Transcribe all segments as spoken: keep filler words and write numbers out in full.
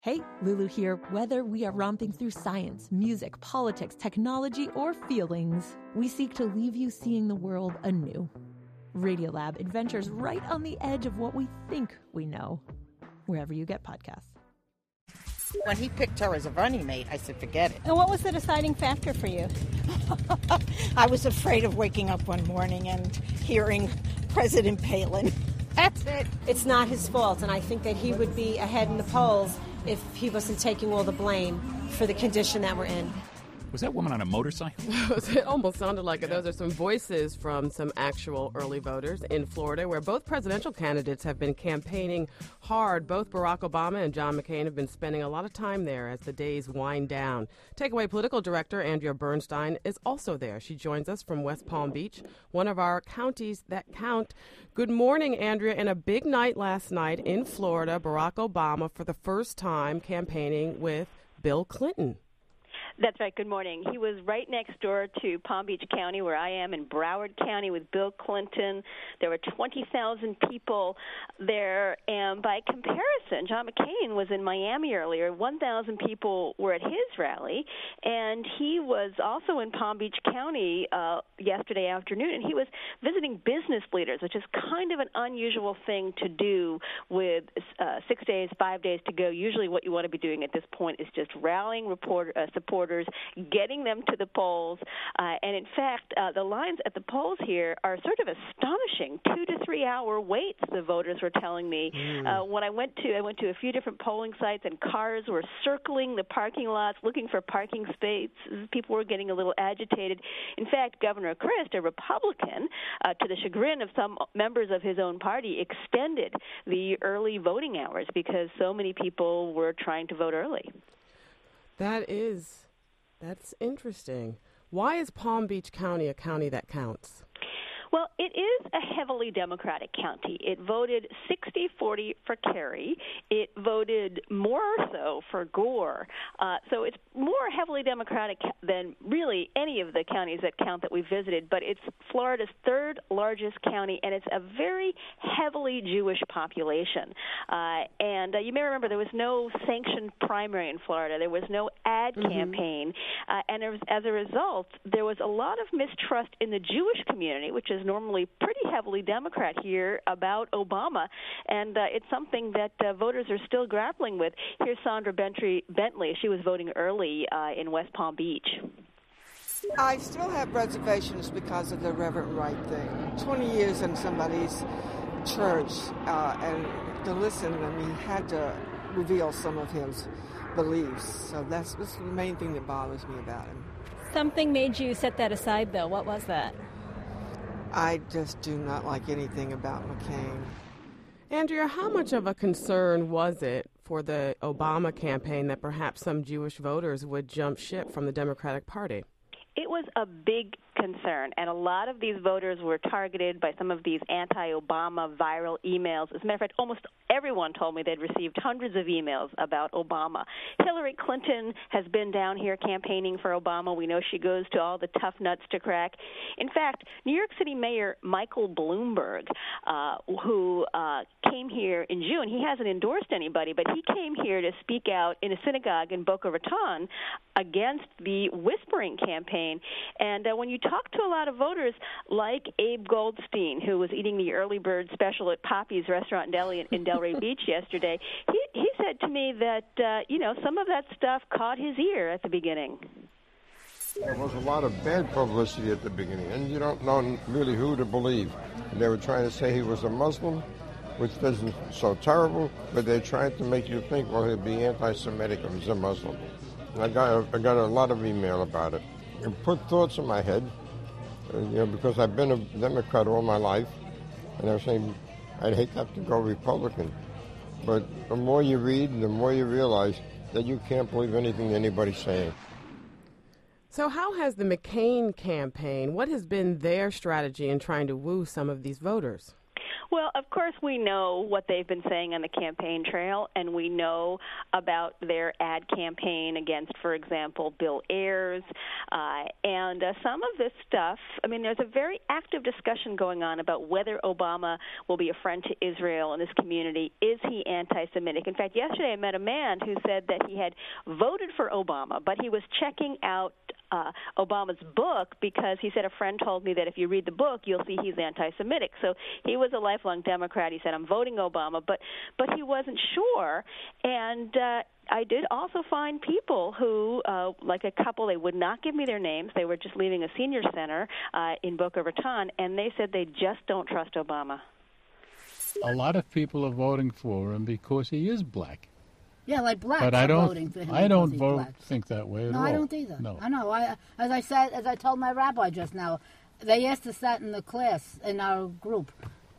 Hey, Lulu here. Whether we are romping through science, music, politics, technology, or feelings, we seek to leave you seeing the world anew. Radiolab adventures right on the edge of what we think we know, wherever you get podcasts. When he picked her as a running mate, I said, forget it. And what was the deciding factor for you? I was afraid of waking up one morning and hearing President Palin. That's it. It's not his fault, and I think that he would be ahead in the polls if he wasn't taking all the blame for the condition that we're in. Was that woman on a motorcycle? It almost sounded like it. Those are some voices from some actual early voters in Florida, where both presidential candidates have been campaigning hard. Both Barack Obama and John McCain have been spending a lot of time there as the days wind down. Takeaway political director Andrea Bernstein is also there. She joins us from West Palm Beach, one of our counties that count. Good morning, Andrea. In a big night last night in Florida, Barack Obama for the first time campaigning with Bill Clinton. That's right. Good morning. He was right next door to Palm Beach County, where I am, in Broward County with Bill Clinton. There were twenty thousand people there, and by comparison, John McCain was in Miami earlier. one thousand people were at his rally, and he was also in Palm Beach County uh, yesterday afternoon, and he was visiting business leaders, which is kind of an unusual thing to do with uh, six days, five days to go. Usually what you want to be doing at this point is just rallying report, uh, supporters, getting them to the polls. Uh, and in fact, uh, the lines at the polls here are sort of astonishing. Two to three hour waits, the voters were telling me. Mm. Uh, when I went to, I went to a few different polling sites, and cars were circling the parking lots looking for parking spaces. People were getting a little agitated. In fact, Governor Christ, a Republican, uh, to the chagrin of some members of his own party, extended the early voting hours because so many people were trying to vote early. That is... That's interesting. Why is Palm Beach County a county that counts? Well, it is a heavily Democratic county. It voted sixty forty for Kerry. It voted more so for Gore. Uh, so it's more heavily Democratic than really any of the counties that count that we visited, but it's Florida's third largest county, and it's a very heavily Jewish population. Uh, and uh, you may remember there was no sanctioned primary in Florida. There was no ad mm-hmm. campaign. Uh, and there was, as a result, there was a lot of mistrust in the Jewish community, which is normally pretty heavily Democrat here, about Obama, and uh, it's something that uh, voters are still grappling with. Here's Sandra Bentley. Bentley. She was voting early uh, in West Palm Beach. I still have reservations because of the Reverend Wright thing. twenty years in somebody's church, uh, and to listen, I mean, he had to reveal some of his beliefs. So that's, that's the main thing that bothers me about him. Something made you set that aside, though. What was that? I just do not like anything about McCain. Andrea, how much of a concern was it for the Obama campaign that perhaps some Jewish voters would jump ship from the Democratic Party? It was a big concern, and a lot of these voters were targeted by some of these anti-Obama viral emails. As a matter of fact, almost everyone told me they'd received hundreds of emails about Obama. Hillary Clinton has been down here campaigning for Obama. We know she goes to all the tough nuts to crack. In fact, New York City Mayor Michael Bloomberg, uh, who uh, came here in June, he hasn't endorsed anybody, but he came here to speak out in a synagogue in Boca Raton against the whispering campaign. And uh, when you talk to a lot of voters, like Abe Goldstein, who was eating the early bird special at Poppy's Restaurant and Deli in Delray Beach yesterday, he, he said to me that, uh, you know, some of that stuff caught his ear at the beginning. There was a lot of bad publicity at the beginning, and you don't know really who to believe. They were trying to say he was a Muslim, which isn't so terrible, but they tried to make you think, well, he'd be anti-Semitic if he's a Muslim. And I got a, I got a lot of email about it. It put thoughts in my head, uh, you know, because I've been a Democrat all my life, and I was saying I'd hate to have to go Republican. But the more you read, the more you realize that you can't believe anything anybody's saying. So how has the McCain campaign, what has been their strategy in trying to woo some of these voters? Well, of course, we know what they've been saying on the campaign trail, and we know about their ad campaign against, for example, Bill Ayers. Uh, and uh, some of this stuff, I mean, there's a very active discussion going on about whether Obama will be a friend to Israel and this community. Is he anti-Semitic? In fact, yesterday I met a man who said that he had voted for Obama, but he was checking out Uh, Obama's book because he said, a friend told me that if you read the book, you'll see he's anti-Semitic. So he was a lifelong Democrat. He said, I'm voting Obama, but but he wasn't sure. And uh, I did also find people who, uh, like a couple, they would not give me their names. They were just leaving a senior center uh, in Boca Raton, and they said they just don't trust Obama. A lot of people are voting for him because he is black. Yeah, like blacks but I are don't, voting for him. I don't he's vote, black. think that way at no, all. No, I don't either. No. I know. I, as I said, as I told my rabbi just now, they asked us that in the class, in our group.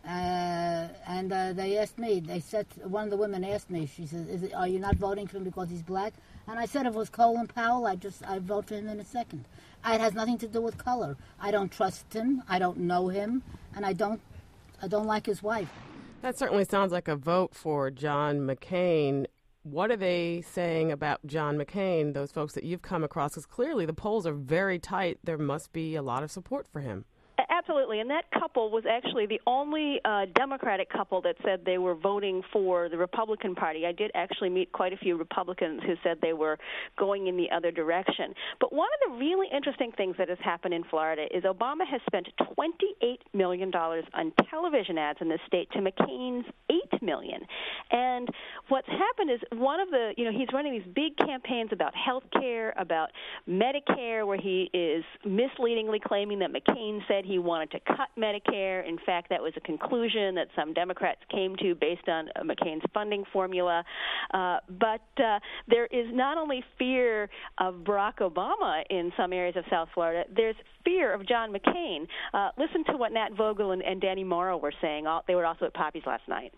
Uh, and uh, they asked me, they said, one of the women asked me, she said, Is it, are you not voting for him because he's black? And I said, if it was Colin Powell, I'd just, I'd vote for him in a second. It has nothing to do with color. I don't trust him, I don't know him, and I don't, I don't like his wife. That certainly sounds like a vote for John McCain. What are they saying about John McCain, those folks that you've come across? Because clearly the polls are very tight. There must be a lot of support for him. Absolutely, and that couple was actually the only uh, Democratic couple that said they were voting for the Republican Party. I did actually meet quite a few Republicans who said they were going in the other direction. But one of the really interesting things that has happened in Florida is Obama has spent twenty-eight million dollars on television ads in this state to McCain's eight million dollars. And what's happened is one of the, you know, he's running these big campaigns about health care, about Medicare, where he is misleadingly claiming that McCain said he wanted to cut Medicare. In fact, that was a conclusion that some Democrats came to based on uh, McCain's funding formula. Uh, but uh, there is not only fear of Barack Obama in some areas of South Florida, there's fear of John McCain. Uh, listen to what Nat Vogel and, and Danny Morrow were saying. They were also at Poppy's last night.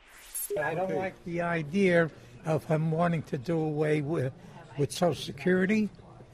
I don't like the idea of him wanting to do away with, with Social Security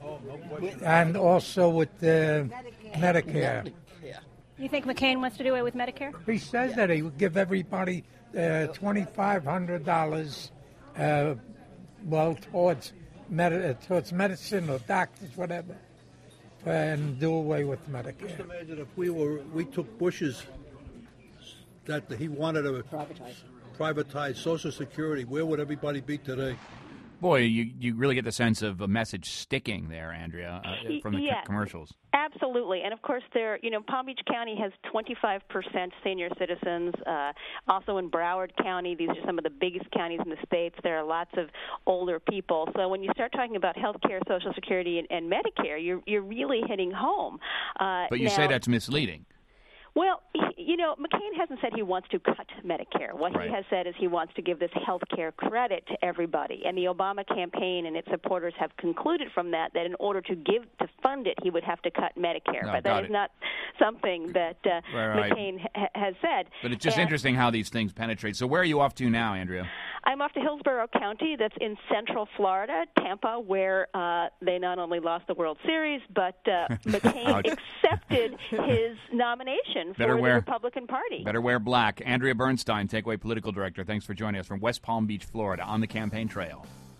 and also with the Medicare. You think McCain wants to do away with Medicare? He says that he would give everybody uh, twenty-five hundred dollars, uh, well, towards, med- towards medicine or doctors, whatever, and do away with Medicare. Just imagine if we were we took Bush's that he wanted to privatize. privatize Social Security. Where would everybody be today? Boy, you, you really get the sense of a message sticking there, Andrea, uh, from the yeah, co- commercials. Absolutely. And, of course, there, you know, Palm Beach County has twenty-five percent senior citizens. Uh, also in Broward County, these are some of the biggest counties in the states. There are lots of older people. So when you start talking about health care, Social Security, and, and Medicare, you're, you're really hitting home. Uh, but you now, say that's misleading. Well, you know, McCain hasn't said he wants to cut Medicare. What right. he has said is he wants to give this health care credit to everybody. And the Obama campaign and its supporters have concluded from that that in order to give to fund it, he would have to cut Medicare. No, but that is it. not something that uh, right, right. McCain ha- has said. But it's just and interesting how these things penetrate. So where are you off to now, Andrea? I'm off to Hillsborough County. That's in central Florida, Tampa, where uh, they not only lost the World Series, but uh, McCain accepted his nomination Better for wear, the Republican Party. Better wear black. Andrea Bernstein, Takeaway Political Director, thanks for joining us from West Palm Beach, Florida, on the campaign trail.